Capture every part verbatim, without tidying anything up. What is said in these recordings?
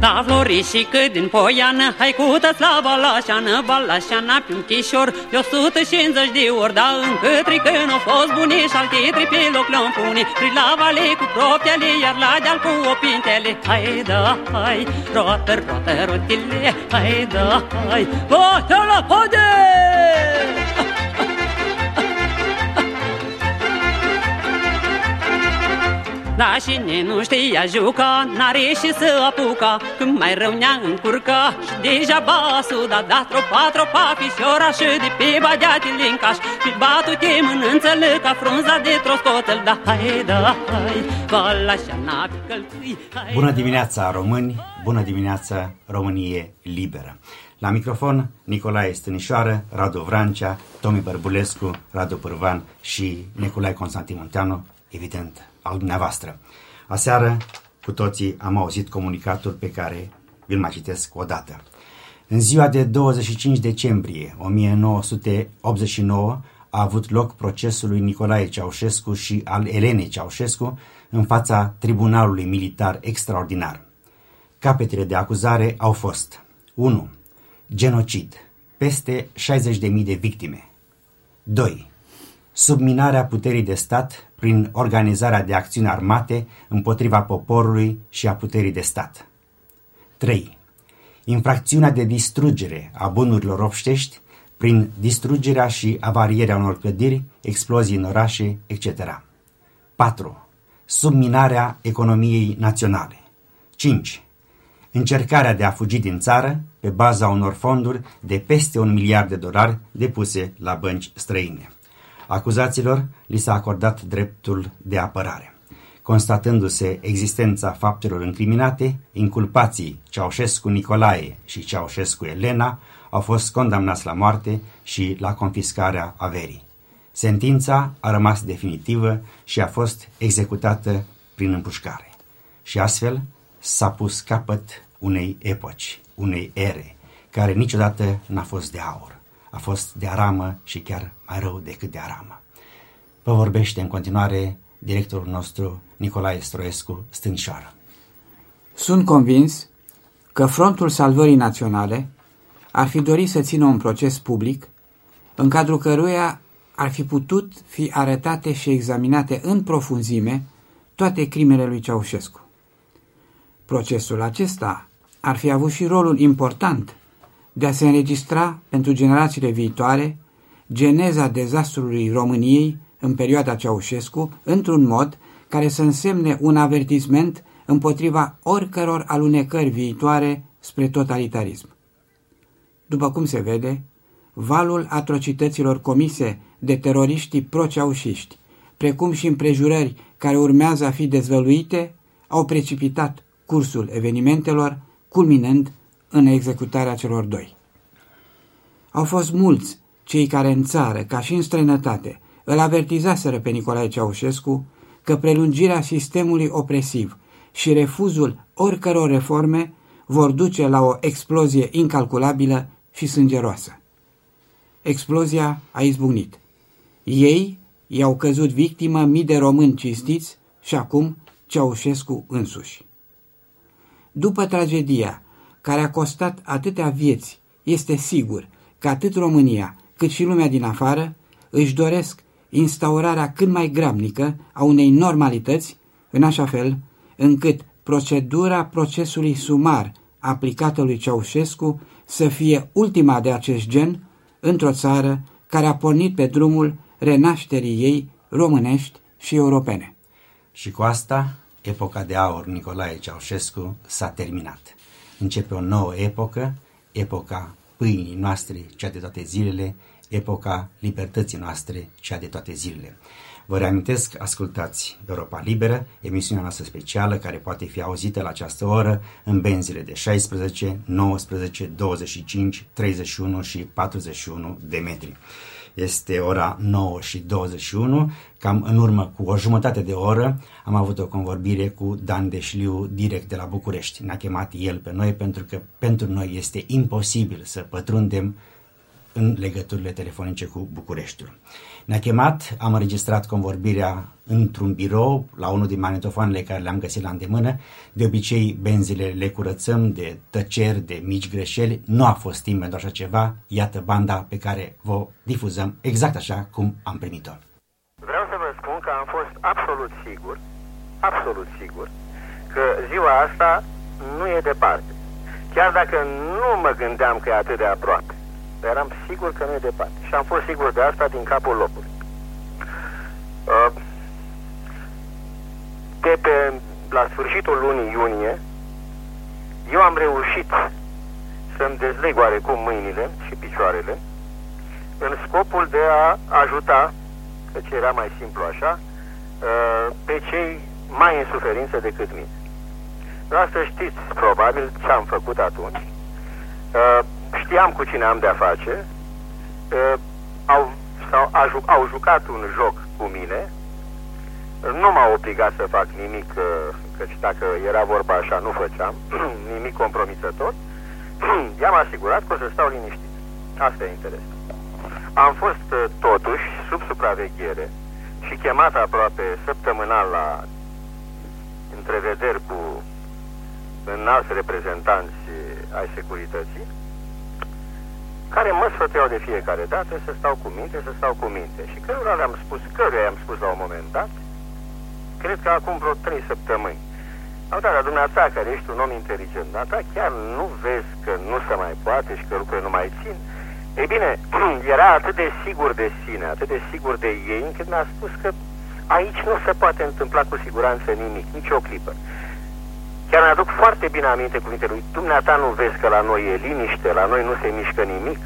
La Florișică din Poiană, hai cu tăți la Balașană, Balașana pe un chișor de o sută cincizeci de ori, dar încă trei când au fost buni și alte trei pe loc le-am pune. Trei la vale cu propriale, iar la deal cu opintele. Hai da, hai, roată, roată, rotile, hai da, hai, poate la pode! Da, și nu știa juca, n-are și să apuca, când mai rău ne-a încurca și deja basul da da tropa, tropa, fișora și de pe badeate lincaș și batu-te mânânțele ca frunza de troscotel. Da, hai, da, hai, Balașana pe călcâi. Bună dimineața, români! Bună dimineața, Românie liberă! La microfon, Nicolae Stănișoară, Radu Vrancea, Tomi Bărbulescu, Radu Pârvan și Nicolae Constantin Munteanu, evident, al dumneavoastră. Aseară, cu toții am auzit comunicatul pe care vi-l mai citesc odată. În ziua de douăzeci și cinci decembrie o mie nouă sute optzeci și nouă a avut loc procesul lui Nicolae Ceaușescu și al Elenei Ceaușescu în fața Tribunalului Militar Extraordinar. Capetele de acuzare au fost unu. Genocid, peste șaizeci de mii de victime. doi. Subminarea puterii de stat prin organizarea de acțiuni armate împotriva poporului și a puterii de stat. trei. Infracțiunea de distrugere a bunurilor obștești prin distrugerea și avarierea unor clădiri, explozii în orașe, et cetera. patru. Subminarea economiei naționale. cinci. Încercarea de a fugi din țară pe baza unor fonduri de peste un miliard de dolari depuse la bănci străine. Acuzaților li s-a acordat dreptul de apărare. Constatându-se existența faptelor incriminate, inculpații Ceaușescu Nicolae și Ceaușescu Elena au fost condamnați la moarte și la confiscarea averii. Sentința a rămas definitivă și a fost executată prin împușcare. Și astfel s-a pus capăt unei epoci, unei ere, care niciodată n-a fost de aur. A fost de aramă și chiar mai rău decât de aramă. Vă vorbește în continuare directorul nostru Nicolae Stroescu Stănișoară. Sunt convins că Frontul Salvării Naționale ar fi dorit să țină un proces public în cadrul căruia ar fi putut fi arătate și examinate în profunzime toate crimele lui Ceaușescu. Procesul acesta ar fi avut și rolul important de a se înregistra pentru generațiile viitoare geneza dezastrului României în perioada Ceaușescu într-un mod care să însemne un avertisment împotriva oricăror alunecări viitoare spre totalitarism. După cum se vede, valul atrocităților comise de teroriștii pro-ceaușiști, precum și împrejurări care urmează a fi dezvăluite, au precipitat cursul evenimentelor, culminând în executarea celor doi. Au fost mulți cei care în țară, ca și în străinătate, îl avertizaseră pe Nicolae Ceaușescu că prelungirea sistemului opresiv și refuzul oricăror reforme vor duce la o explozie incalculabilă și sângeroasă. Explozia a izbucnit. Ei i-au căzut victimă mii de români cinstiți și acum Ceaușescu însuși. După tragedia care a costat atâtea vieți, este sigur că atât România cât și lumea din afară își doresc instaurarea cât mai grabnică a unei normalități, în așa fel încât procedura procesului sumar aplicată lui Ceaușescu să fie ultima de acest gen într-o țară care a pornit pe drumul renașterii ei românești și europene. Și cu asta, epoca de aur Nicolae Ceaușescu s-a terminat. Începe o nouă epocă, epoca pâinii noastre, cea de toate zilele, epoca libertății noastre, cea de toate zilele. Vă reamintesc, ascultați Europa Liberă, emisiunea noastră specială care poate fi auzită la această oră în benzile de șaisprezece, nouăsprezece, douăzeci și cinci, treizeci și unu și patruzeci și unu de metri. Este ora nouă și douăzeci și unu, cam în urmă cu o jumătate de oră am avut o convorbire cu Dan Deșliu direct de la București. Ne-a chemat el pe noi pentru că pentru noi este imposibil să pătrundem în legăturile telefonice cu Bucureștiul. Ne-a chemat, am înregistrat convorbirea într-un birou, la unul din magnetofoanele care le-am găsit la îndemână. De obicei, benzile le curățăm de tăceri, de mici greșeli. Nu a fost timp pentru așa ceva. Iată banda pe care vă difuzăm exact așa cum am primit-o. Vreau să vă spun că am fost absolut sigur, absolut sigur, că ziua asta nu e departe. Chiar dacă nu mă gândeam că e atât de aproape, dar eram sigur că nu e departe. Și am fost sigur de asta din capul locului. De pe, la sfârșitul lunii iunie, eu am reușit să-mi dezleg oarecum mâinile și picioarele în scopul de a ajuta, căci era mai simplu așa, pe cei mai în suferință decât mine. Vreau să știți probabil ce am făcut atunci. Știam cu cine am de-a face. Au, sau, au, au jucat un joc cu mine. Nu m-au obligat să fac nimic, căci dacă era vorba așa nu făceam nimic compromisător. I-am asigurat că o să stau liniștit. Asta e interesant. Am fost totuși sub supraveghere și chemat aproape săptămânal la întrevederi cu înalți reprezentanți ai securității, care mă sfătuiau de fiecare dată să stau cu minte, să stau cu minte. Și cărora le-am spus, căruia i-am spus la un moment dat, cred că acum vreo trei săptămâni. Au dat la dumneata, care ești un om inteligent, dar ta chiar nu vezi că nu se mai poate și că lucrurile nu mai țin? Ei bine, era atât de sigur de sine, atât de sigur de ei, încât mi-a spus că aici nu se poate întâmpla cu siguranță nimic, nici o clipă. Chiar mi-aduc foarte bine aminte cuvintele lui, dumneata nu vezi că la noi e liniște, la noi nu se mișcă nimic?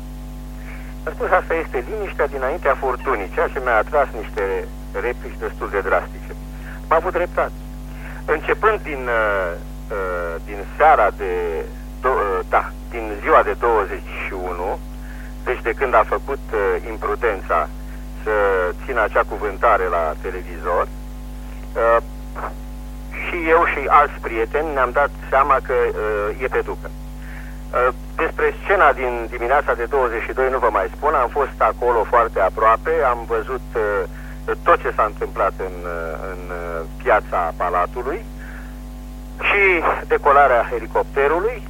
A spus, asta este liniștea dinaintea furtunii, ceea ce mi-a atras niște replici destul de drastice. M-a avut dreptate. Începând din, uh, din seara de, uh, da, din ziua de douăzeci și unu, deci de când a făcut uh, imprudența să țină acea cuvântare la televizor, uh, și eu și alți prieteni ne-am dat seama că uh, e pe ducă. Uh, despre scena din dimineața de douăzeci și doi nu vă mai spun, am fost acolo foarte aproape, am văzut uh, tot ce s-a întâmplat în, uh, în uh, piața Palatului și decolarea helicopterului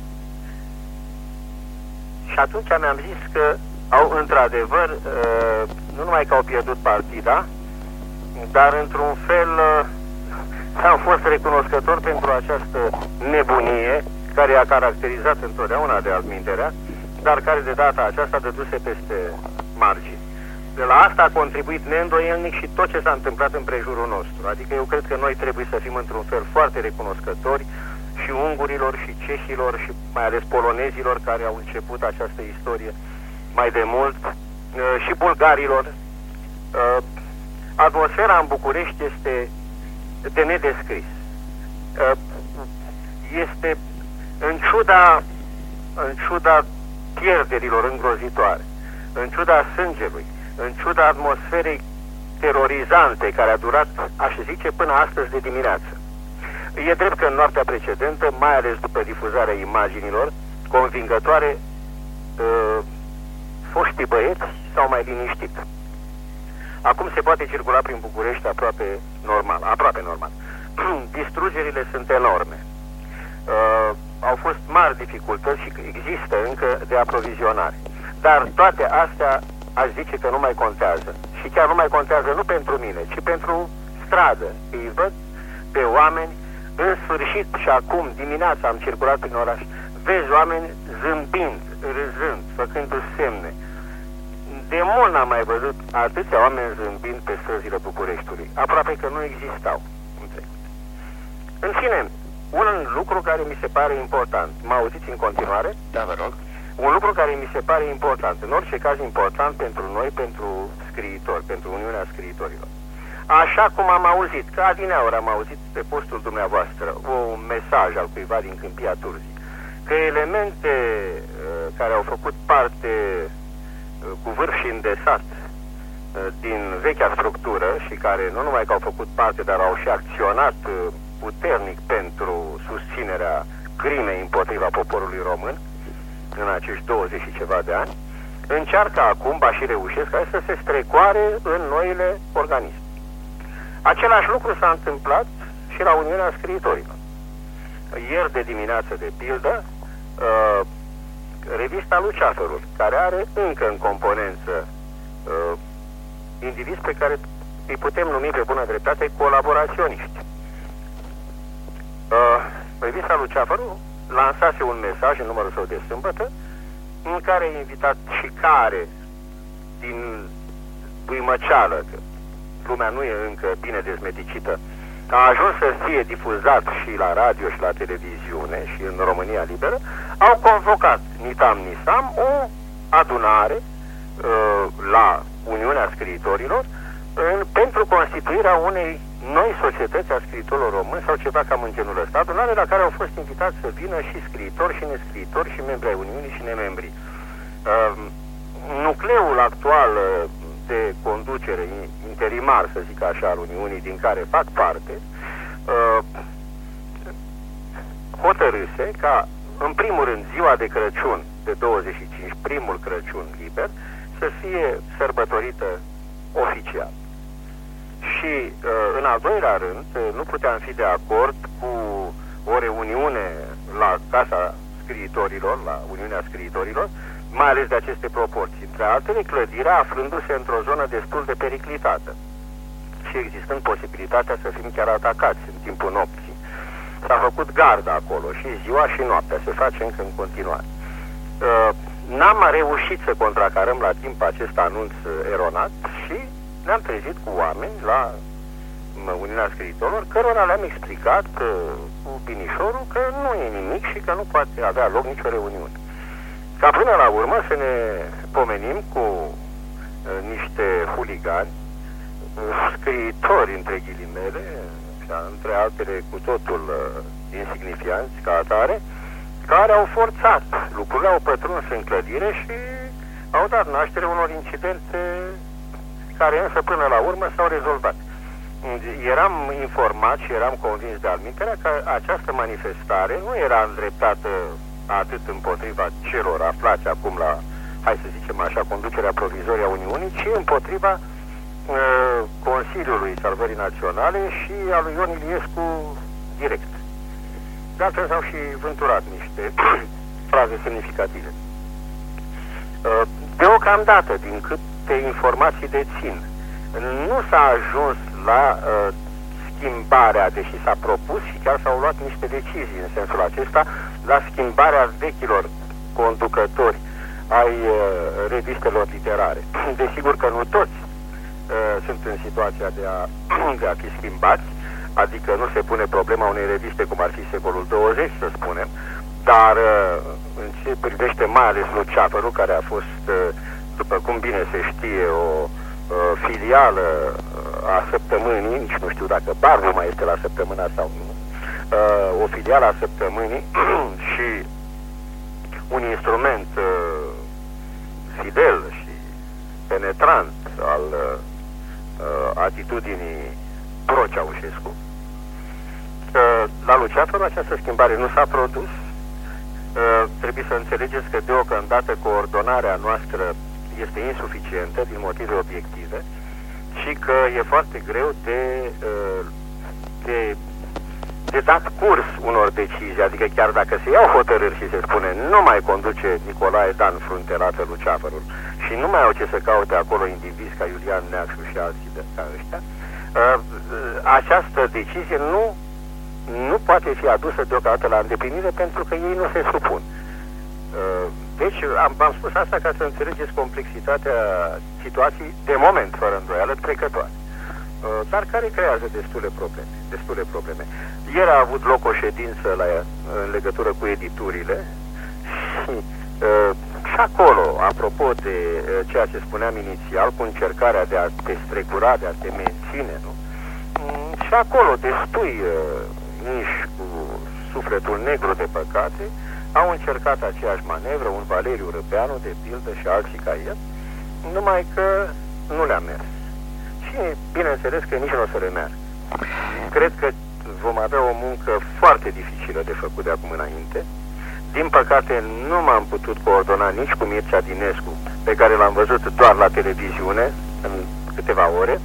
și atunci mi-am zis că au într-adevăr, uh, nu numai că au pierdut partida, dar într-un fel uh, am fost recunoscător pentru această nebunie care i-a caracterizat întotdeauna de altminterea, dar care de data aceasta dăduse peste margini. De la asta a contribuit neîndoielnic și tot ce s-a întâmplat în prejurul nostru. Adică eu cred că noi trebuie să fim într-un fel foarte recunoscători și ungurilor și cehilor și mai ales polonezilor care au început această istorie mai de mult și bulgarilor. Atmosfera în București este de nedescris. Este în ciuda în ciuda pierderilor îngrozitoare, în ciuda sângelui, în ciuda atmosferei terorizante care a durat, aș zice, până astăzi de dimineață. E drept că în noaptea precedentă, mai ales după difuzarea imaginilor convingătoare, foștii băieți s-au mai liniștit. Acum se poate circula prin București aproape normal, aproape normal. Distrugerile sunt enorme. Uh, au fost mari dificultăți și există încă de aprovizionare. Dar toate astea aș zice că nu mai contează. Și chiar nu mai contează nu pentru mine, ci pentru stradă. Îi văd pe oameni, în sfârșit și acum dimineața am circulat prin oraș, vezi oameni zâmbind, râzând, făcându-și semne. De mult n-am mai văzut atâția oameni zâmbind pe străzile Bucureștiului. Aproape că nu existau. În fine, un lucru care mi se pare important. Mă auziți în continuare? Da, vă rog. Un lucru care mi se pare important, în orice caz important pentru noi, pentru scriitori, pentru Uniunea Scriitorilor. Așa cum am auzit, că adineauri am auzit pe postul dumneavoastră un mesaj al cuiva din Câmpia Turzii, că elemente uh, care au făcut parte cu vârf și îndesat din vechea structură și care nu numai că au făcut parte, dar au și acționat puternic pentru susținerea crimei împotriva poporului român în acești douăzeci și ceva de ani, încearcă acum, ba și reușesc, să se strecoare în noile organisme. Același lucru s-a întâmplat și la Uniunea Scriitorilor. Ieri de dimineață, de pildă, uh, revista Luceafărul, care are încă în componență uh, indivizi pe care îi putem numi pe bună dreptate colaboraționiști. Uh, revista Luceafărul lansase un mesaj în numărul său de sâmbătă, în care a invitat și care, din buimăceală, că lumea nu e încă bine dezmeticită, a ajuns să fie difuzat și la radio și la televiziune și în România Liberă, au convocat nitam nisam o adunare uh, la Uniunea Scriitorilor în, pentru constituirea unei noi societăți a scriitorilor români sau ceva cam în genul ăsta, adunare la care au fost invitați să vină și scriitori și nescriitori și membri ai Uniunii și nemembri. Uh, nucleul actual de conducere interimar, să zic așa, al Uniunii, din care fac parte, uh, hotărâse ca, în primul rând, ziua de Crăciun de douăzeci și cinci, primul Crăciun liber, să fie sărbătorită oficial. Și, uh, în al doilea rând, nu puteam fi de acord cu o reuniune la Casa Scriitorilor, la Uniunea Scriitorilor, mai ales de aceste proporții. Între altele, clădirea aflându-se într-o zonă destul de periclitată și existând posibilitatea să fim chiar atacați în timpul nopții. S-a făcut gardă acolo și ziua și noaptea, se face încă în continuare. Uh, n-am reușit să contracarăm la timp acest anunț eronat și ne-am trezit cu oameni la Uniunea Scriitorilor, cărora le-am explicat uh, cu binișorul că nu e nimic și că nu poate avea loc nicio reuniune. Ca până la urmă să ne pomenim cu uh, niște huligani, uh, scriitori între ghilimele, și între altele cu totul uh, insignifianți ca atare, care au forțat lucrurile, au pătruns în clădire și au dat naștere unor incidente care însă până la urmă s-au rezolvat. Eram informat și eram convins de alminterea că această manifestare nu era îndreptată atât împotriva celor aflați acum la, hai să zicem așa, conducerea provizorie a Uniunii, ci împotriva uh, Consiliului Salvării Naționale și a lui Ion Iliescu direct. De altfel s-au și vânturat niște fraze semnificative. Uh, deocamdată, din câte informații dețin, nu s-a ajuns la uh, schimbarea, deși s-a propus și chiar s-au luat niște decizii în sensul acesta, la schimbarea vechilor conducători ai uh, revistelor literare. Desigur că nu toți uh, sunt în situația de a, de a fi schimbați, adică nu se pune problema unei reviste cum ar fi Secolul douăzeci, să spunem, dar uh, în ce privește mai ales Luceafărul, care a fost, uh, după cum bine se știe, o uh, filială uh, a Săptămânii, nici nu știu dacă Barbu mai este la Săptămâna sau nu, uh, o filială a Săptămânii și un instrument uh, fidel și penetrant al uh, atitudinii pro-Ceaușescu. Uh, la Luceafărul această schimbare nu s-a produs. Uh, trebuie să înțelegeți că deocamdată coordonarea noastră este insuficientă din motive obiective și că e foarte greu de, uh, de, de dat curs unor decizii, adică chiar dacă se iau hotărâri și se spune nu mai conduce Nicolae Dan frunterată Luceafărul și nu mai au ce să caute acolo indivizi ca Iulian Neacșu și alții de ca ăștia, uh, această decizie nu nu poate fi adusă deocamdată la îndeplinire pentru că ei nu se supun. Deci am, am spus asta ca să înțelegeți complexitatea situației de moment, fără îndoială, trecătoare, dar care creează destule probleme. Destule probleme. Ieri a avut loc o ședință la, în legătură cu editurile și, și acolo, apropo de ceea ce spuneam inițial, cu încercarea de a te strecura, de a te menține, nu? Și acolo destui nici cu sufletul negru de păcate au încercat aceeași manevră, un Valeriu Răpeanu, de pildă, și alții ca el, numai că nu le-a mers. Și bineînțeles că nici nu o să le meargă. Cred că vom avea o muncă foarte dificilă de făcut de acum înainte. Din păcate nu m-am putut coordona nici cu Mircea Dinescu, pe care l-am văzut doar la televiziune în câteva ore,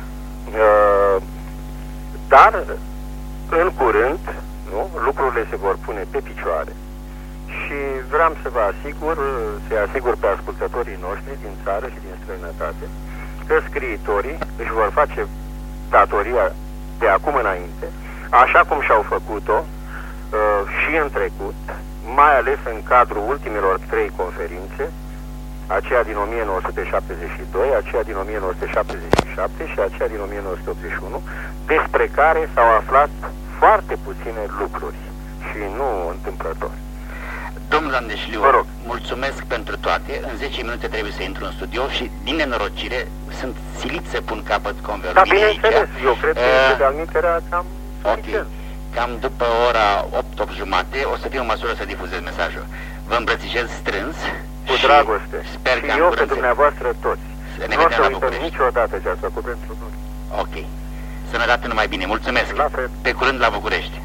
dar în curând, nu, lucrurile se vor pune pe picioare și vreau să vă asigur, să asigur pe ascultătorii noștri din țară și din străinătate că scriitorii își vor face datoria de acum înainte, așa cum și-au făcut-o uh, și în trecut, mai ales în cadrul ultimelor trei conferințe, aceea din o mie nouă sute șaptezeci și doi, aceea din o mie nouă sute șaptezeci și șapte și aceea din o mie nouă sute optzeci și unu, despre care s-au aflat foarte puține lucruri și nu întâmplător. Domnul Andeșliu, mulțumesc pentru toate. În zece minute trebuie să intru în studio și, din nenorocire, sunt silit să pun capăt convorbirii. Da, bineînțeles, eu cred că uh, de alminterea cam suficient. Ok, cam după ora opt, opt jumate o să fiu în măsură să difuzez mesajul. Vă îmbrățișez strâns. Cu dragoste. Sper și că eu pe dumneavoastră toți. Nu o să uităm niciodată ce ați făcut pentru noi. Ok. Sănătate numai bine. Mulțumesc. La fel. Pe curând la București.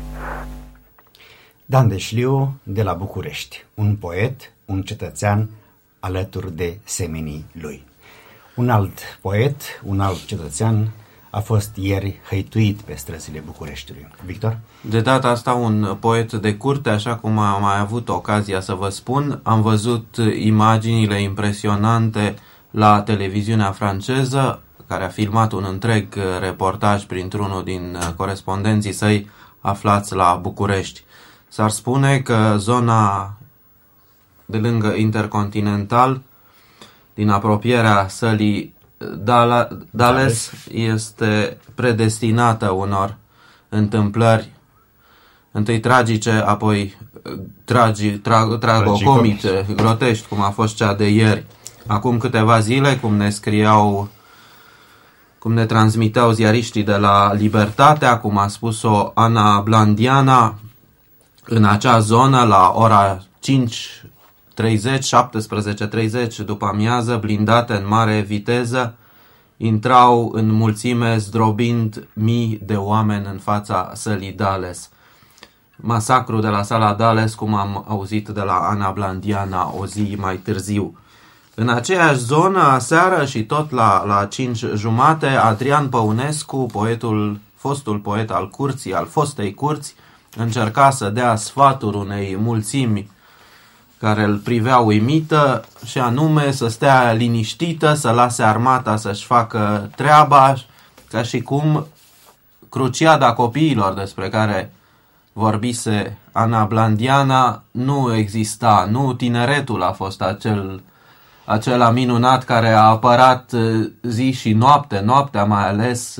Dan Deșliu de la București, un poet, un cetățean alături de semenii lui. Un alt poet, un alt cetățean a fost ieri hăituit pe străzile Bucureștiului. Victor? De data asta un poet de curte, așa cum am mai avut ocazia să vă spun. Am văzut imaginile impresionante la televiziunea franceză, care a filmat un întreg reportaj printr-unul din corespondenții săi aflați la București. S-ar spune că zona de lângă Intercontinental, din apropierea sălii Dales, este predestinată unor întâmplări, întâi tragice, apoi tragi, tra, tragocomice, grotești, cum a fost cea de ieri. Acum câteva zile, cum ne scriau, cum ne transmiteau ziariștii de la Libertatea, cum a spus-o Ana Blandiana, în acea zonă, la ora cinci treizeci, șaptesprezece treizeci după amiază, blindate în mare viteză, intrau în mulțime zdrobind mii de oameni în fața sălii Dales. Masacru de la sala Dales, cum am auzit de la Ana Blandiana o zi mai târziu. În aceeași zonă, aseară și tot la, la cinci jumate, Adrian Păunescu, poetul, fostul poet al curții, al fostei curți, încerca să dea sfaturi unei mulțimi care îl privea uimită, și anume să stea liniștită, să lase armata să-și facă treaba, ca și cum cruciada copiilor despre care vorbise Ana Blandiana nu exista, nu tineretul a fost acel, acela minunat care a apărat zi și noapte, noaptea mai ales,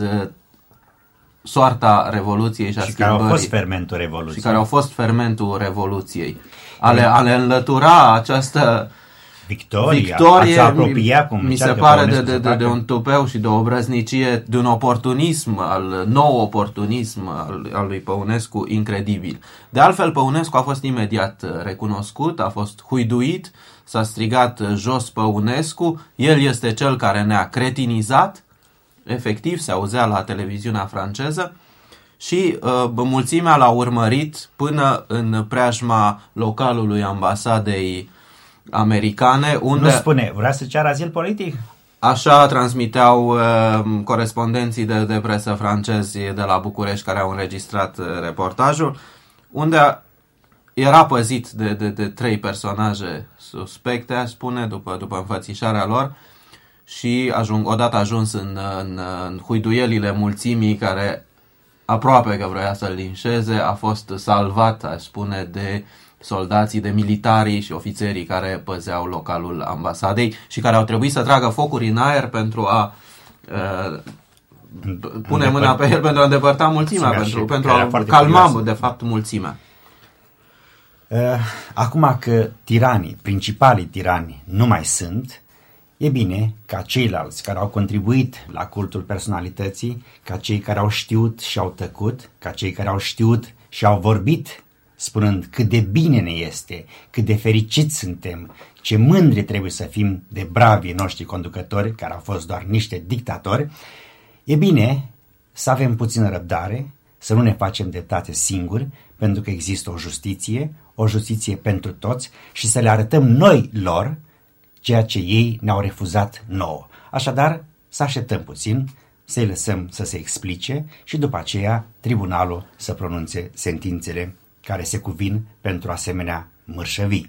soarta Revoluției și a și schimbării. care au fost fermentul Revoluției. Și care au fost fermentul Revoluției. Ale, ale înlătura această victorie, victorie a apropia, cum mi se pare de, de, de, de un tupeu și de o obrăznicie, de un oportunism, al nou oportunism al, al lui Păunescu incredibil. De altfel, Păunescu a fost imediat recunoscut, a fost huiduit, s-a strigat jos Păunescu, el este cel care ne-a cretinizat, efectiv se auzea la televiziunea franceză, și uh, mulțimea l-a urmărit până în preajma localului ambasadei americane, unde... Nu spune, vrea să ceară azil politic? Așa transmiteau uh, corespondenții de, de presă francezi de la București care au înregistrat uh, reportajul, unde era păzit de, de, de trei personaje suspecte, aș spune, după, după înfățișarea lor, și ajung, odată ajuns în, în, în huiduielile mulțimii care aproape că vroia să-l linșeze, a fost salvat, aș spune, de soldații, de militarii și ofițerii care păzeau localul ambasadei și care au trebuit să tragă focuri în aer pentru a uh, pune mâna pe el, pentru a îndepărta mulțimea, pentru, pentru a calma, de fapt, mulțimea. Acum că tiranii, principalii tirani, nu mai sunt, e bine ca ceilalți care au contribuit la cultul personalității, ca cei care au știut și au tăcut, ca cei care au știut și au vorbit, spunând cât de bine ne este, cât de fericiți suntem, ce mândri trebuie să fim de bravii noștri conducători, care au fost doar niște dictatori, e bine să avem puțină răbdare, să nu ne facem dreptate singuri, pentru că există o justiție, o justiție pentru toți, și să le arătăm noi lor ceea ce ei ne-au refuzat nouă. Așadar, să așteptăm puțin, să-i lăsăm să se explice și după aceea tribunalul să pronunțe sentințele care se cuvin pentru asemenea mărșăvii.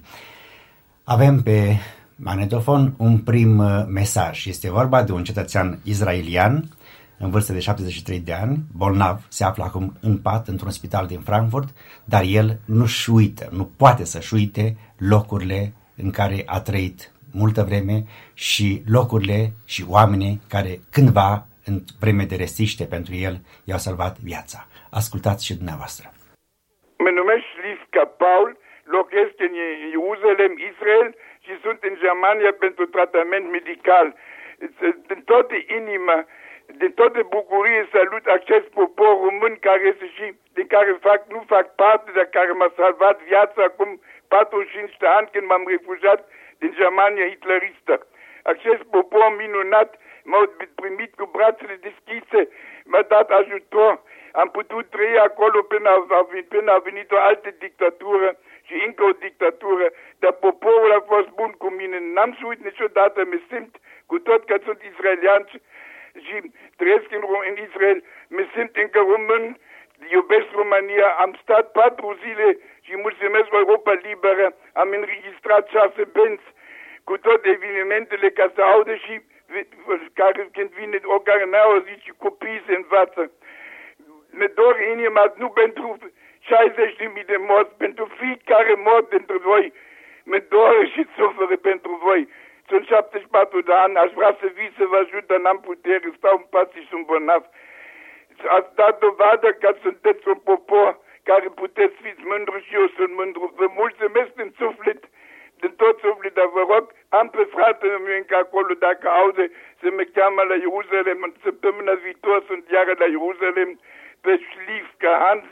Avem pe magnetofon un prim mesaj. Este vorba de un cetățean israelian în vârstă de șaptezeci și trei de ani, bolnav, se află acum în pat într-un spital din Frankfurt, dar el nu-și uită, nu poate să-și uite locurile în care a trăit multă vreme și locurile și oamenii care cândva, în vreme de restriște pentru el, i-au salvat viața. Ascultați și dumneavoastră. Mă numesc Livka Paul, locuiesc în Ierusalem, Israel și sunt în Germania pentru tratament medical. Din toată inima, din toată bucurie salut acest popor român care este și din care fac, nu fac parte, dar care m-a salvat viața acum patruzeci și cinci de ani când m-am refugiat din Germania hitleristă. Acest popor minunat m-a primit cu brațele deschise, m-a dat ajutor. Am putut trăi acolo până a, până a venit o altă dictatură și încă o dictatură, dar poporul a fost bun cu mine. N-am să uit niciodată, mă simt, cu tot că sunt israelian și trăiesc în, în Israel, mă simt încă român, iubesc România, am stat patru zile și mulțumesc Europa Liberă, am înregistrat șase benzi cu toate evenimentele ca să audă și care, când vine o care n-a auzit și copiii se învață. Mi dor inima nu pentru șaizeci de mii de morți, pentru fiecare mort dintre voi. Mi dor și suferă pentru voi. Sunt șaptezeci și patru de ani, aș vrea să vii să vă ajut, dar n-am putere, stau în pat și sunt bolnav. Ați dat dovadă că sunteți un popor care puteți fi mândru și eu sunt mândru. Vă mulțumesc din suflet, din tot suflet, dar vă rog, am pe fratele meu încă acolo, dacă aude, să mă cheamă la Ierusalem. În săptămâna viitoare sunt iară la Ierusalem, pe Livka Hans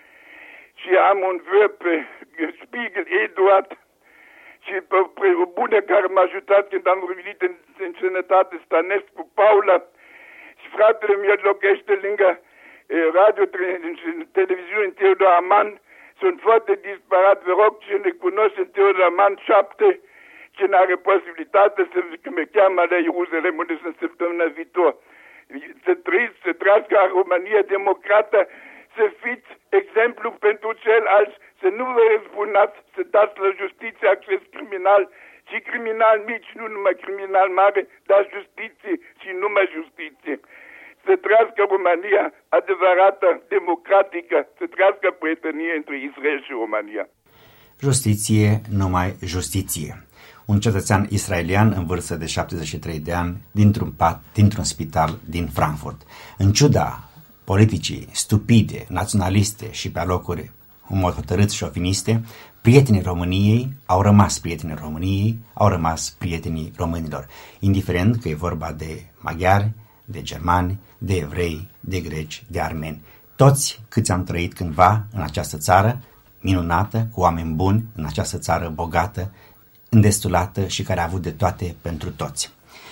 și am un văr pe Spiegel Eduard și pe, pe o bună care m-a ajutat când am revenit în, în sănătate, Stănescu Paula, și fratele meu locuiește lângă eh, radio, televiziune în Teodor Aman. Sunt foarte disparat, vă rog, cine cunosc în Teodor Aman șapte, cine are posibilitate să mă cheamă la Ierusalem, unde sunt săptămâna viitoare. Să trăiți, să trăiască România democrată, să fiți exemplu pentru ceilalți, să nu vă răzbunați, să dați la justiție acces criminal și criminal mici, nu numai criminal mare, dar justiție și numai justiție. Să trăiască România adevărată, democratică, să trăiască prietenie între Israel și România. Justiție, numai justiție. Un cetățean israelian în vârstă de șaptezeci și trei de ani dintr-un pat, dintr-un spital din Frankfurt. În ciuda politicii stupide, naționaliste și pe alocuri în mod hotărât șoviniste, prietenii României au rămas prietenii României, au rămas prietenii românilor, indiferent că e vorba de maghiari, de germani, de evrei, de greci, de armeni. Toți câți am trăit cândva în această țară minunată, cu oameni buni, în această țară bogată, îndestulată și care a avut de toate pentru toți.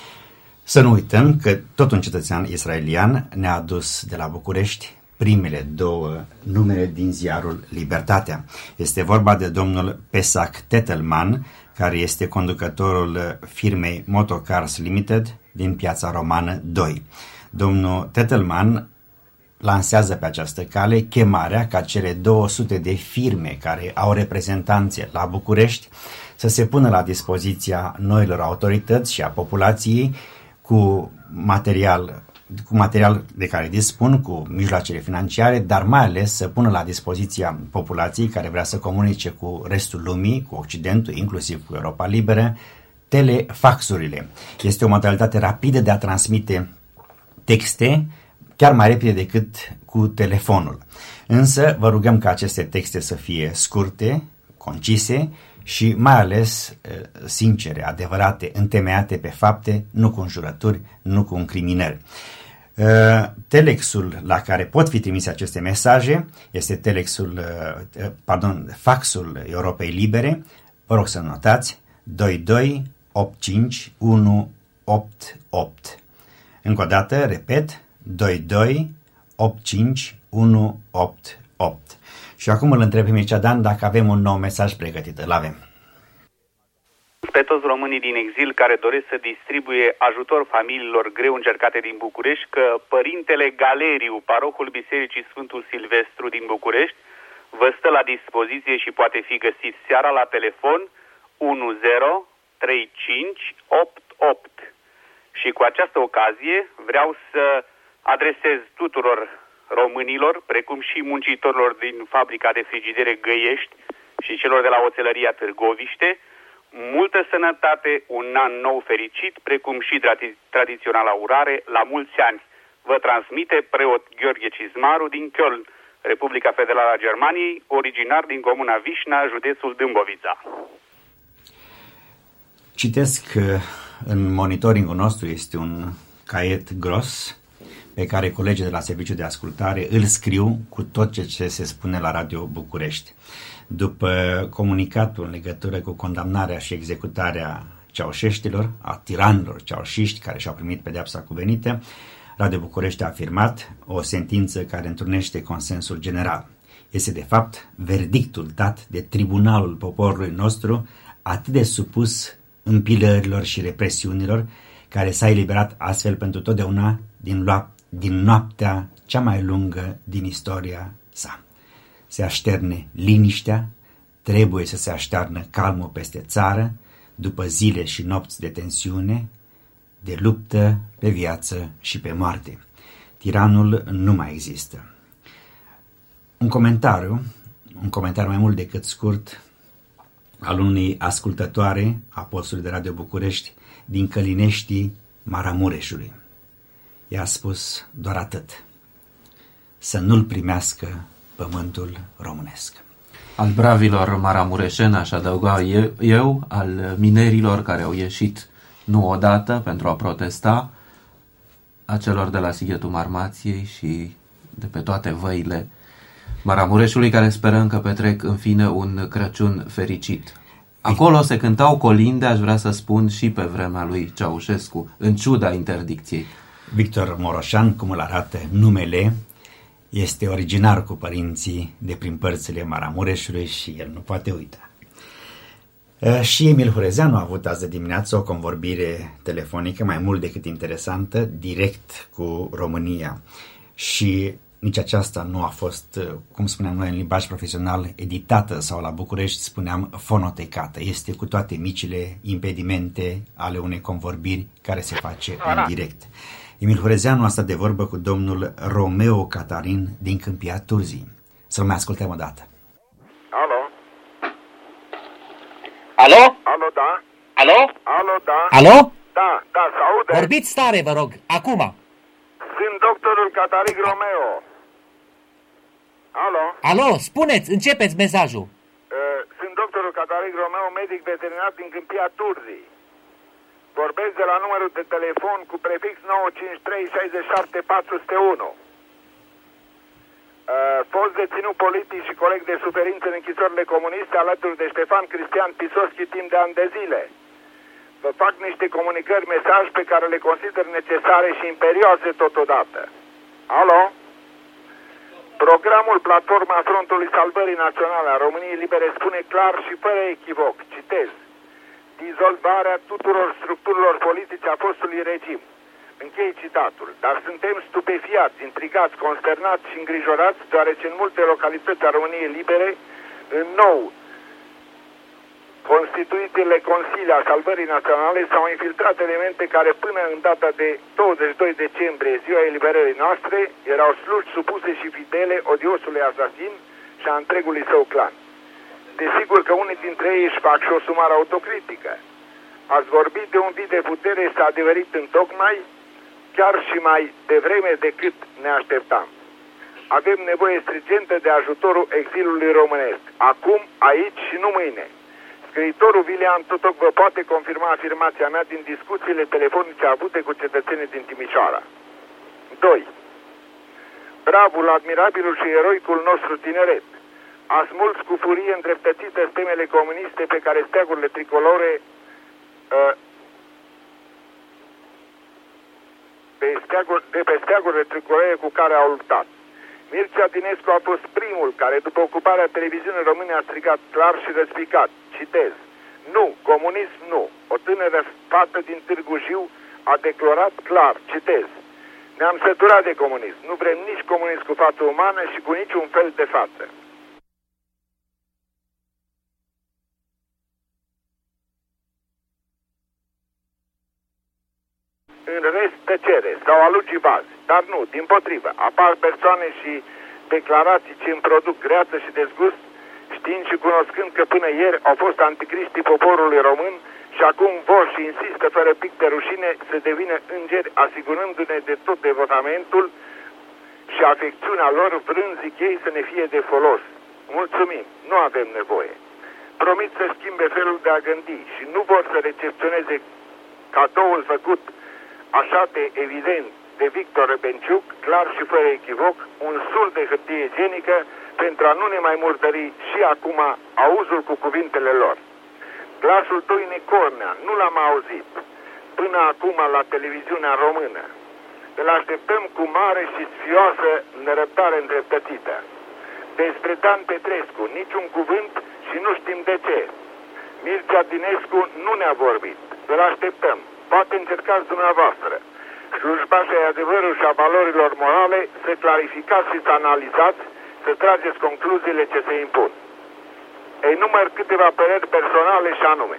Să nu uităm că tot un cetățean israelian ne-a adus de la București primele două numere din ziarul Libertatea. Este vorba de domnul Pesach Tettelman, care este conducătorul firmei Motocars Limited din Piața Romană doi. Domnul Tettelman lansează pe această cale chemarea ca cele două sute de firme care au reprezentanțe la București să se pună la dispoziția noilor autorități și a populației cu material, cu material de care dispun, cu mijloacele financiare, dar mai ales să pună la dispoziția populației care vrea să comunice cu restul lumii, cu Occidentul, inclusiv cu Europa Liberă, telefaxurile. Este o modalitate rapidă de a transmite texte, chiar mai repede decât cu telefonul. Însă vă rugăm ca aceste texte să fie scurte, concise și mai ales sincere, adevărate, întemeiate pe fapte, nu cu înjurături, nu cu încriminări. Telexul la care pot fi trimise aceste mesaje este telexul, pardon, faxul Europei Libere. Vă rog să notați doi doi opt cinci unu opt opt. Încă o dată, repet, doi doi opt cinci unu opt opt. Și acum îl întreb pe Mircea Dan dacă avem un nou mesaj pregătit. Îl avem. pe toți românii din exil care doresc să distribuie ajutor familiilor greu încercate din București că Părintele Galeriu, parohul Bisericii Sfântul Silvestru din București, vă stă la dispoziție și poate fi găsit seara la telefon unu zero trei cinci opt opt. Și cu această ocazie vreau să adresez tuturor românilor, precum și muncitorilor din fabrica de frigidere Găiești și celor de la oțelăria Târgoviște, multă sănătate, un an nou fericit, precum și tradi- tradiționala urare, la mulți ani. Vă transmite preot Gheorghe Cizmaru din Köln, Republica Federală a Germaniei, originar din comuna Vișna, județul Dâmbovița. Citesc în monitoringul nostru, este un caiet gros pe care colegii de la Serviciul de Ascultare îl scriu cu tot ce se spune la Radio București. După comunicatul în legătură cu condamnarea și executarea ceaușeștilor, a tiranilor ceaușiști care și-au primit pedeapsa cuvenită, Radio București a afirmat o sentință care întrunește consensul general. Este de fapt verdictul dat de Tribunalul Poporului nostru, atât de supus împilărilor și represiunilor, care s-a eliberat astfel pentru totdeauna din, lua, din noaptea cea mai lungă din istoria sa. Se așterne liniștea, trebuie să se aștearnă calmul peste țară, după zile și nopți de tensiune, de luptă pe viață și pe moarte. Tiranul nu mai există. Un comentariu, un comentariu mai mult decât scurt, al unei ascultătoare a postului de Radio București din Călineștii Maramureșului. I-a spus doar atât: să nu-l primească pământul românesc. Al bravilor maramureșeni, aș adăuga eu, al minerilor care au ieșit nu odată pentru a protesta, a celor de la Sighetul Marmației și de pe toate văile Maramureșului, care sperăm că petrec în fine un Crăciun fericit. Acolo se cântau colinde, aș vrea să spun, și pe vremea lui Ceaușescu, în ciuda interdicției. Victor Moroșan, cum îl arată numele, este originar cu părinții de prin părțile Maramureșului și el nu poate uita. Și Emil Hurezeanu a avut azi de dimineață o convorbire telefonică mai mult decât interesantă, direct cu România. Și nici aceasta nu a fost, cum spuneam noi în limbaj profesional, editată sau la București spuneam fonotecată. Este cu toate micile impedimente ale unei convorbiri care se face în direct. Emil Hurezeanu a stat de vorbă cu domnul Romeo Catarin din Câmpia Turzii. Să-l mai ascultăm o dată. Alo? Alo? Alo, da? Alo? Alo, da? Alo? Da, da, se aude? Vorbiți tare, vă rog, acum. Sunt doctorul Catarin Romeo. Alo? Alo, spuneți, începeți mesajul. Uh, sunt doctorul Catarin Romeo, medic veterinar din Câmpia Turzii. Vorbesc de la numărul de telefon cu prefix nouă cinci trei șase șapte patru zero unu. Uh, fost deținut politic și coleg de suferință în închisorile comuniste alături de Ștefan Cristian Pisoschi timp de ani de zile. Vă fac niște comunicări, mesaj pe care le consider necesare și imperioase totodată. Alo? Programul Platforma Frontului Salvării Naționale a României Libere spune clar și fără echivoc, citez: dizolvarea tuturor structurilor politice a fostului regim. Închei citatul. Dar suntem stupefiați, intrigați, consternați și îngrijorați, deoarece în multe localități a României Libere, în nou constituitele Consilii a Salvării Naționale, s-au infiltrat elemente care până în data de douăzeci și doi decembrie, ziua eliberării noastre, erau sluși supuse și fidele odiosului asasin și a întregului său clan. Desigur că unii dintre ei își fac și o sumară autocritică. Ați vorbit de un vid de putere, s-a adeverit întocmai, chiar și mai devreme decât ne așteptam. Avem nevoie strigentă de ajutorul exilului românesc, acum, aici și nu mâine. Scriitorul Vilian Tutoc vă poate confirma afirmația mea din discuțiile telefonice avute cu cetățenii din Timișoara. doi. Bravul, admirabilul și eroicul nostru tineret a smuls cu furie îndreptățită stemele comuniste pe care steagurile tricolore uh, pe steagul, de pe steagurile tricolore cu care au luptat. Mircea Dinescu a fost primul care, după ocuparea televiziunii române, a strigat clar și răspicat, citez: Nu, comunism nu. O tânără fată din Târgu Jiu a declarat clar, citez: ne-am săturat de comunism. Nu vrem nici comunism cu față umană și cu niciun fel de față. În rest, tăcere sau alugivazi, dar nu, dimpotrivă, apar persoane și declarații ce îmi produc greață și dezgust, știind și cunoscând că până ieri au fost anticriștii poporului român și acum vor și insistă fără pic de rușine să devină îngeri, asigurându-ne de tot devotamentul și afecțiunea lor, vrând, zic ei, să ne fie de folos. Mulțumim, nu avem nevoie. Promit să schimbe felul de a gândi și nu vor să recepționeze cadoul făcut așa de evident de Victor Rebenciuc, clar și fără echivoc, un sul de hârtie igienică pentru a nu ne mai murdări și acum auzul cu cuvintele lor. Glasul Doine Cornea nu l-am auzit până acum la televiziunea română. Îl așteptăm cu mare și sfioasă nerăbdare îndreptățită. Despre Dan Petrescu niciun cuvânt și nu știm de ce. Mircea Dinescu nu ne-a vorbit. Îl așteptăm. Poate încercați dumneavoastră, slujbașii adevărul și a valorilor morale, să clarificați și să analizați, să trageți concluziile ce se impun. Ei număr câteva păreri personale și anume: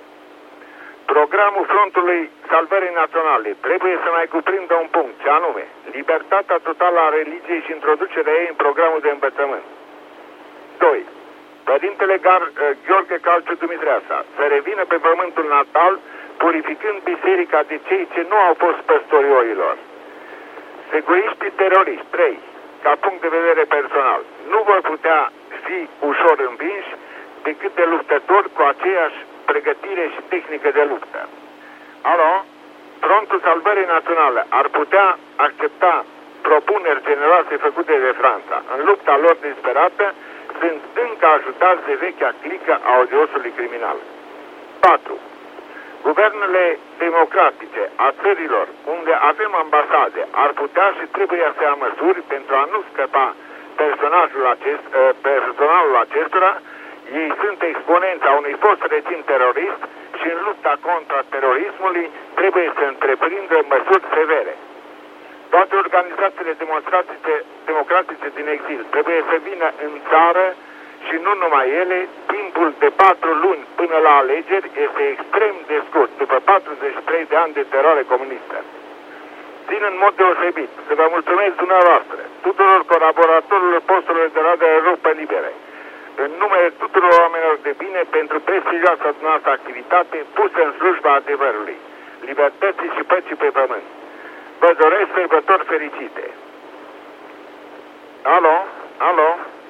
programul Frontului Salvării Naționale trebuie să mai cuprindă un punct, ce anume libertatea totală a religiei și introducerea ei în programul de învățământ. doi. Părintele Gar, Gheorghe Calciu Dumitreasa să revină pe pământul natal, purificând biserica de cei ce nu au fost păstorii oilor. Securiștii teroriști, trei, ca punct de vedere personal, nu vor putea fi ușor învinși decât de luptători cu aceeași pregătire și tehnică de luptă. Alo? Frontul Salvării Naționale ar putea accepta propuneri generoase făcute de Franța. În lupta lor disperată sunt încă ajutați de vechea clică a odiosului criminal. patru. Guvernele democratice a țărilor unde avem ambasade ar putea și trebuie să ia măsuri pentru a nu scăpa personajul acest, personalul acestora. Ei sunt exponența unui fost regim terorist și în lupta contra terorismului trebuie să întreprindă măsuri severe. Toate organizațiile democratice, democratice din exil trebuie să vină în țară și nu numai ele. Timpul de patru luni până la alegeri este extrem de scurt, după patruzeci și trei de ani de teroare comunistă. Țin în mod deosebit să vă mulțumesc dumneavoastră, tuturor colaboratorilor posturilor de Radio Europa Libere, în numele tuturor oamenilor de bine, pentru prestigioasa dumneavoastră activitate pusă în slujba adevărului, libertății și păcii pe pământ. Vă doresc sărbători fericite. Alo? Alo?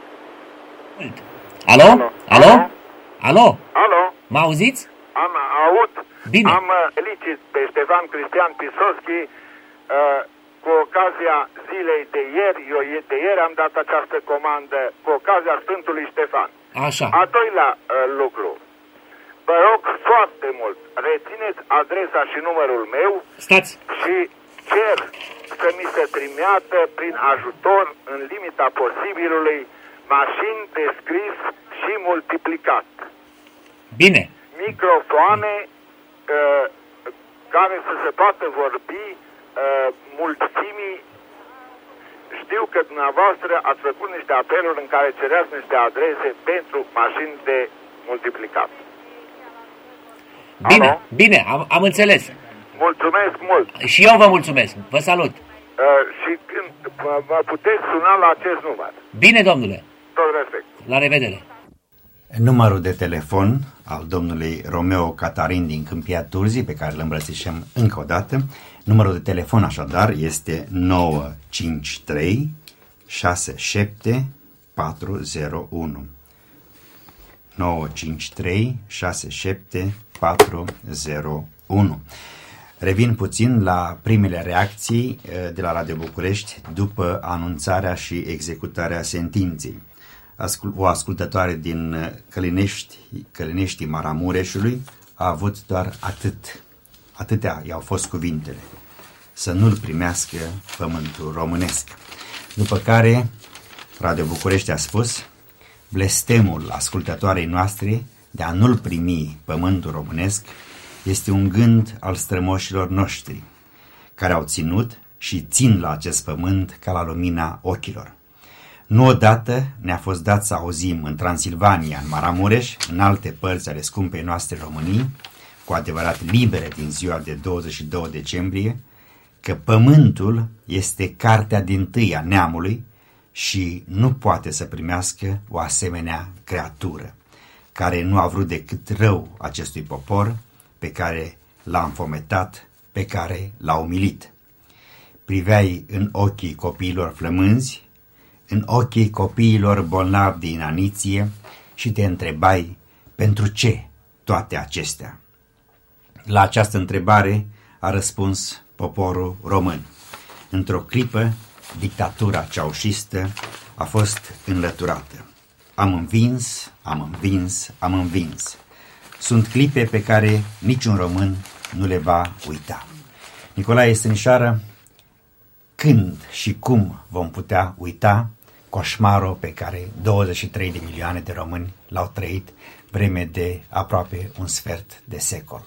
Alo? Alo? Alo? Alo? Mă auziți? Am aud. Bine. Am felicit pe Ștefan Cristian Pisoschi uh, cu ocazia zilei de ieri. Eu de ieri am dat această comandă cu ocazia Sfântului Ștefan. Așa. A doilea uh, lucru. Vă rog foarte mult, rețineți adresa și numărul meu. Stați. Și cer să mi se trimeată prin ajutor, în limita posibilului, mașini de scris și multiplicat. Bine. Microfoane uh, care să se poată vorbi uh, mulțimii. Știu că dumneavoastră ați făcut niște apeluri în care cereați niște adrese pentru mașini de multiplicat. Bine, Alo? bine, am, am înțeles. Mulțumesc mult. Și eu vă mulțumesc. Vă salut. Uh, și când vă puteți suna la acest număr. Bine, domnule. Tot respect. La revedere. Numărul de telefon al domnului Romeo Catarin din Câmpia Turzii, pe care îl îmbrățișăm încă o dată. Numărul de telefon așadar este nouă cinci trei șase șapte patru zero unu. nouă cinci trei șase șapte patru zero unu. Revin puțin la primele reacții de la Radio București după anunțarea și executarea sentinței. O ascultătoare din Călinești, Călineștii Maramureșului a avut doar atât. Atâtea i-au fost cuvintele. Să nu-l primească pământul românesc. După care Radio București a spus: blestemul ascultătoarei noastre de a nu-l primi pământul românesc este un gând al strămoșilor noștri, care au ținut și țin la acest pământ ca la lumina ochilor. Nu odată ne-a fost dat să auzim în Transilvania, în Maramureș, în alte părți ale scumpei noastre Românii, cu adevărat libere din ziua de douăzeci și doi decembrie, că pământul este cartea dintâi a neamului și nu poate să primească o asemenea creatură, care nu a vrut decât rău acestui popor, pe care l-a înfometat, pe care l-a umilit. Priveai în ochii copiilor flămânzi, în ochii copiilor bolnavi de inaniție și te întrebai pentru ce toate acestea. La această întrebare a răspuns poporul român. Într-o clipă, dictatura ceaușistă a fost înlăturată. Am învins, am învins, am învins. Sunt clipe pe care niciun român nu le va uita. Nicolae Stănișoară, când și cum vom putea uita coșmarul pe care douăzeci și trei de milioane de români l-au trăit vreme de aproape un sfert de secol?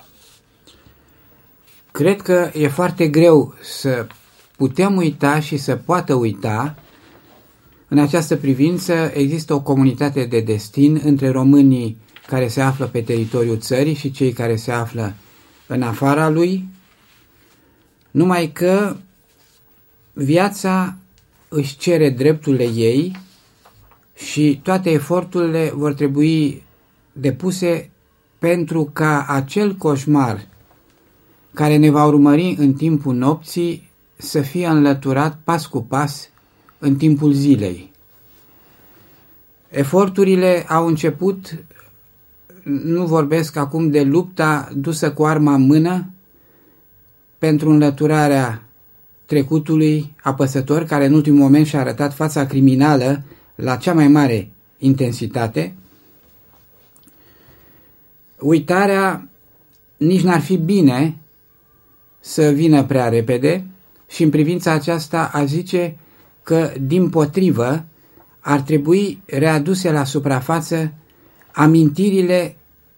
Cred că e foarte greu să putem uita și să poată uita. În această privință există o comunitate de destin între românii care se află pe teritoriul țării și cei care se află în afara lui, numai că viața își cere drepturile ei și toate eforturile vor trebui depuse pentru ca acel coșmar care ne va urmări în timpul nopții să fie înlăturat pas cu pas în timpul zilei. Eforturile au început, nu vorbesc acum de lupta dusă cu arma în mână pentru înlăturarea trecutului apăsător, care în ultimul moment și-a arătat fața criminală la cea mai mare intensitate. Uitarea nici n-ar fi bine să vină prea repede și în privința aceasta a zice că, dimpotrivă, ar trebui readuse la suprafață amintirile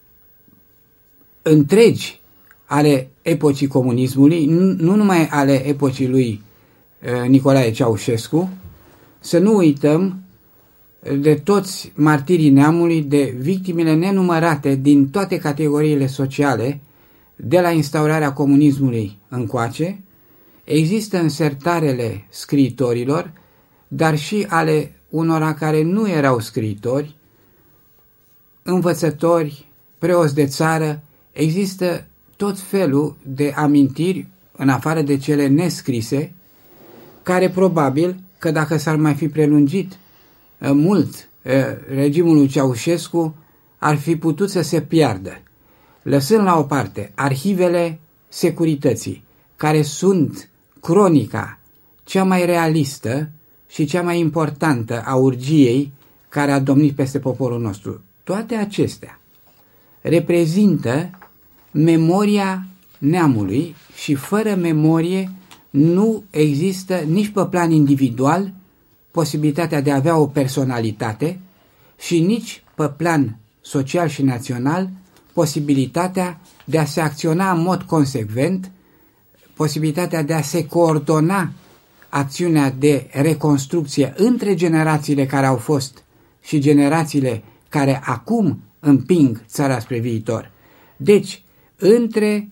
întregi ale epocii comunismului, nu numai ale epocii lui Nicolae Ceaușescu, să nu uităm de toți martirii neamului, de victimele nenumărate din toate categoriile sociale, de la instaurarea comunismului încoace. Există în sertarele scriitorilor, dar și ale unora care nu erau scriitori, învățători, preoți de țară. Există tot felul de amintiri, în afară de cele nescrise, care probabil că dacă s-ar mai fi prelungit mult regimul lui Ceaușescu, ar fi putut să se piardă. Lăsând la o parte arhivele securității, care sunt cronica cea mai realistă și cea mai importantă a urgiei care a domnit peste poporul nostru, toate acestea reprezintă memoria neamului și fără memorie nu există nici pe plan individual posibilitatea de a avea o personalitate și nici pe plan social și național posibilitatea de a se acționa în mod consecvent, posibilitatea de a se coordona acțiunea de reconstrucție între generațiile care au fost și generațiile care acum împing țara spre viitor. Deci, între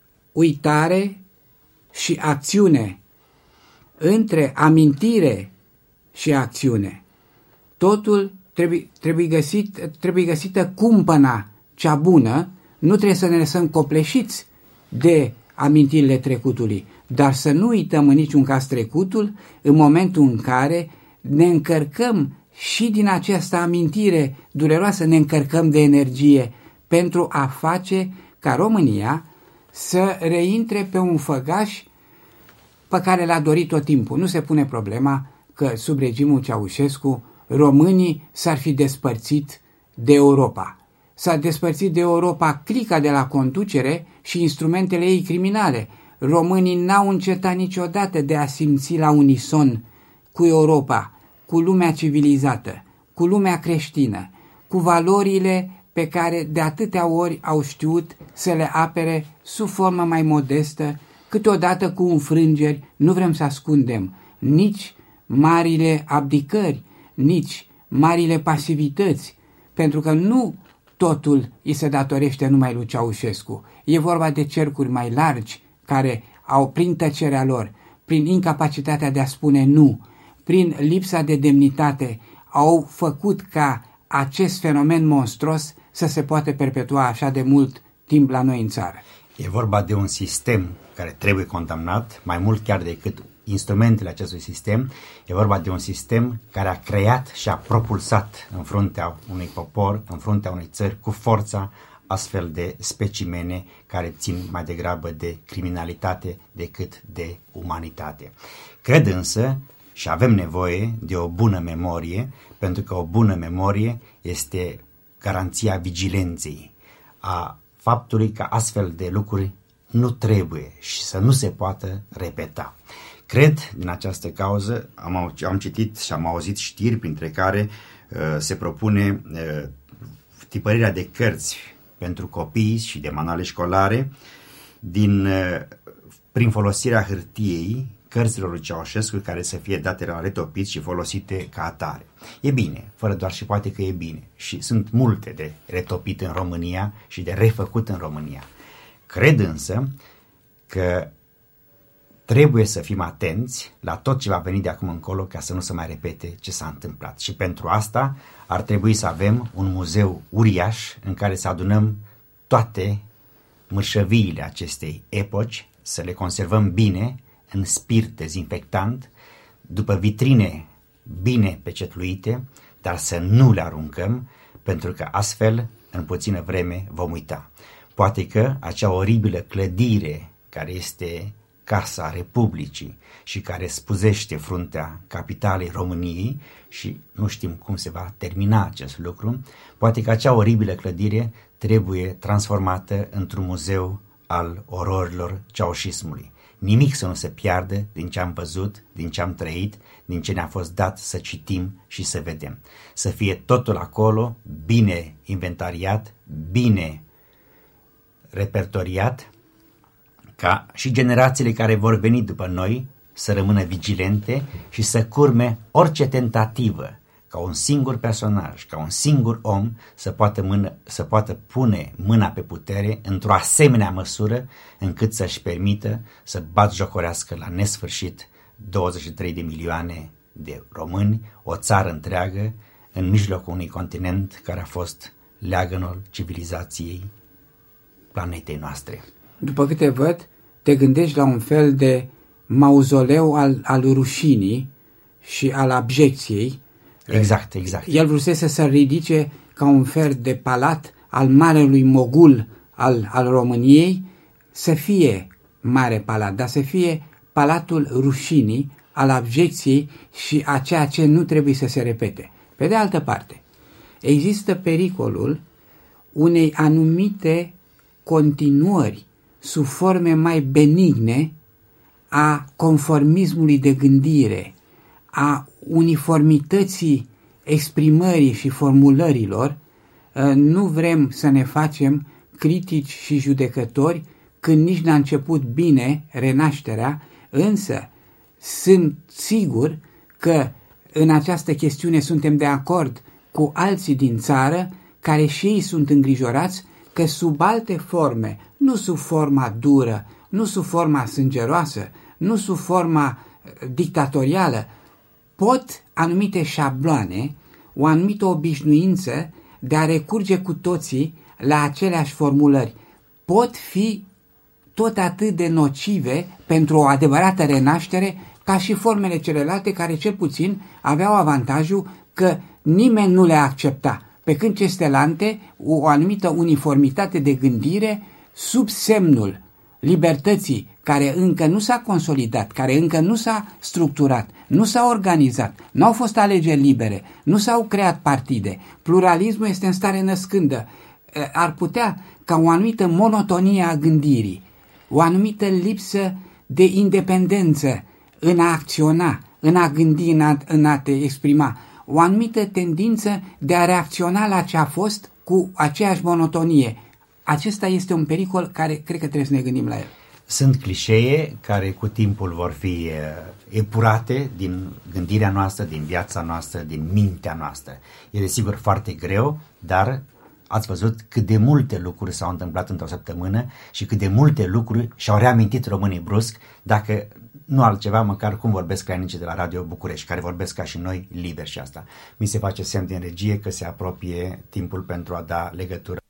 uitare și acțiune, între amintire și acțiune, totul trebuie, trebuie, găsit, trebuie găsită cumpăna cea bună. Nu trebuie să ne lăsăm copleșiți de amintirile trecutului, dar să nu uităm în niciun caz trecutul în momentul în care ne încărcăm și din această amintire dureroasă, ne încărcăm de energie pentru a face ca România să reintre pe un făgaș pe care l-a dorit tot timpul. Nu se pune problema că sub regimul Ceaușescu românii s-ar fi despărțit de Europa. S-a despărțit de Europa clica de la conducere și instrumentele ei criminale. Românii n-au încetat niciodată de a simți la unison cu Europa, cu lumea civilizată, cu lumea creștină, cu valorile pe care de atâtea ori au știut să le apere sub formă mai modestă, câteodată cu înfrângeri. Nu vrem să ascundem nici marile abdicări, nici marile pasivități, pentru că nu totul îi se datorește numai lui Ceaușescu. E vorba de cercuri mai largi care au, prin tăcerea lor, prin incapacitatea de a spune nu, prin lipsa de demnitate, au făcut ca acest fenomen monstruos să se poată perpetua așa de mult timp la noi în țară. E vorba de un sistem care trebuie condamnat, mai mult chiar decât instrumentele acestui sistem. E vorba de un sistem care a creat și a propulsat în fruntea unui popor, în fruntea unei țări, cu forța astfel de specimene care țin mai degrabă de criminalitate decât de umanitate. Cred însă și avem nevoie de o bună memorie, pentru că o bună memorie este garanția vigilenței, a faptului că astfel de lucruri nu trebuie și să nu se poată repeta. Cred, din această cauză, am, am citit și am auzit știri printre care uh, se propune uh, tipărirea de cărți pentru copii și de manuale școlare din, uh, prin folosirea hârtiei, cărților lui Ceaușescu, care să fie date la retopiți și folosite ca atare. E bine, fără doar și poate că e bine. Și sunt multe de retopit în România și de refăcut în România. Cred însă că trebuie să fim atenți la tot ce va veni de acum încolo ca să nu se mai repete ce s-a întâmplat. Și pentru asta ar trebui să avem un muzeu uriaș în care să adunăm toate mărșăviile acestei epoci, să le conservăm bine în spirit dezinfectant, după vitrine bine pecetluite, dar să nu le aruncăm, pentru că astfel, în puțină vreme, vom uita. Poate că acea oribilă clădire care este Casa Republicii și care spuzește fruntea capitalei României, și nu știm cum se va termina acest lucru, poate că acea oribilă clădire trebuie transformată într-un muzeu al ororilor ceaușismului. Nimic să nu se piardă din ce am văzut, din ce am trăit, din ce ne-a fost dat să citim și să vedem. Să fie totul acolo, bine inventariat, bine repertoriat, ca și generațiile care vor veni după noi să rămână vigilente și să curme orice tentativă ca un singur personaj, ca un singur om să poată, mână, să poată pune mâna pe putere într-o asemenea măsură încât să-și permită să batjocorească la nesfârșit douăzeci și trei de milioane de români, o țară întreagă, în mijlocul unui continent care a fost leagănul civilizației planetei noastre. După câte văd, te gândești la un fel de mauzoleu al, al rușinii și al abjecției. Exact, exact. El vrusese să ridice ca un fel de palat al marelui mogul al, al României, să fie mare palat, dar să fie palatul rușinii, al abjecției și a ceea ce nu trebuie să se repete. Pe de altă parte, există pericolul unei anumite continuări sub forme mai benigne a conformismului de gândire, a uniformității exprimării și formulărilor. Nu vrem să ne facem critici și judecători când nici n-a început bine renașterea, însă sunt sigur că în această chestiune suntem de acord cu alții din țară care și ei sunt îngrijorați că sub alte forme, nu sub forma dură, nu sub forma sângeroasă, nu sub forma dictatorială, pot anumite șabloane, o anumită obișnuință de a recurge cu toții la aceleași formulări, pot fi tot atât de nocive pentru o adevărată renaștere ca și formele celelalte care cel puțin aveau avantajul că nimeni nu le accepta, pe când celelalte o anumită uniformitate de gândire sub semnul libertății care încă nu s-a consolidat, care încă nu s-a structurat, nu s-a organizat, nu au fost alegeri libere, nu s-au creat partide, pluralismul este în stare născândă, ar putea ca o anumită monotonie a gândirii, o anumită lipsă de independență în a acționa, în a gândi, în a, în a te exprima, o anumită tendință de a reacționa la ce a fost cu aceeași monotonie. Acesta este un pericol care cred că trebuie să ne gândim la el. Sunt clișee care cu timpul vor fi epurate din gândirea noastră, din viața noastră, din mintea noastră. E desigur foarte greu, dar ați văzut cât de multe lucruri s-au întâmplat într-o săptămână și cât de multe lucruri și-au reamintit românii brusc, dacă nu altceva, măcar cum vorbesc crainicii de la Radio București, care vorbesc ca și noi liber, și asta. Mi se face semn din regie că se apropie timpul pentru a da legătură.